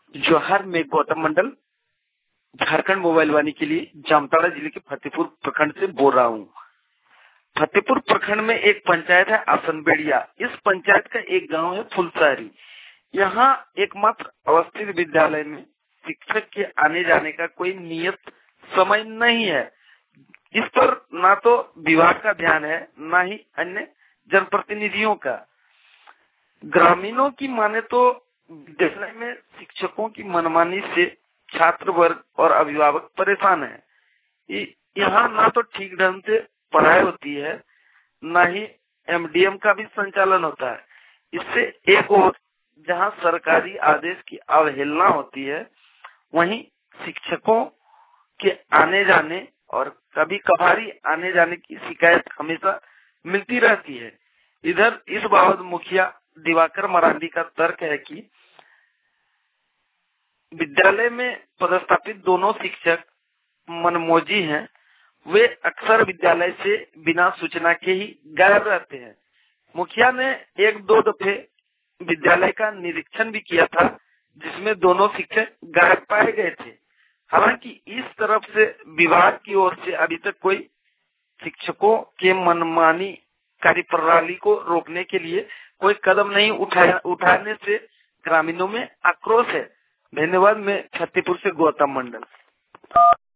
जोहार, मैं गौतम मंडल झारखंड मोबाइल वाणी के लिए जामताड़ा जिले के फतेहपुर प्रखंड से बोल रहा हूँ। फतेहपुर प्रखंड में एक पंचायत है आसनबेड़िया। इस पंचायत का एक गांव है फुलसारी। यहाँ एकमात्र अवस्थित विद्यालय में शिक्षक के आने जाने का कोई नियत समय नहीं है। इस पर ना तो विभाग का ध्यान है, ना ही अन्य जनप्रतिनिधियों का। ग्रामीणों की माने तो विद्यालय में शिक्षकों की मनमानी से छात्र वर्ग और अभिभावक परेशान है। यहाँ ना तो ठीक ढंग से पढ़ाई होती है, ना ही एमडीएम का भी संचालन होता है। इससे एक और जहाँ सरकारी आदेश की अवहेलना होती है, वहीं शिक्षकों के आने जाने और कभी कभारी आने जाने की शिकायत हमेशा मिलती रहती है। इधर इस बाबत मुखिया दिवाकर मरांडी का तर्क है कि विद्यालय में पदस्थापित दोनों शिक्षक मनमोजी हैं। वे अक्सर विद्यालय से बिना सूचना के ही गायब रहते हैं। मुखिया ने एक दो दफे विद्यालय का निरीक्षण भी किया था, जिसमें दोनों शिक्षक गायब पाए गए थे। हालांकि इस तरफ से विभाग की ओर से अभी तक कोई शिक्षकों के मनमानी कार्यप्रणाली को रोकने के लिए कोई कदम नहीं उठाने से ग्रामीणों में आक्रोश है। धन्यवाद। मैं फतेहपुर से गौतम मंडल।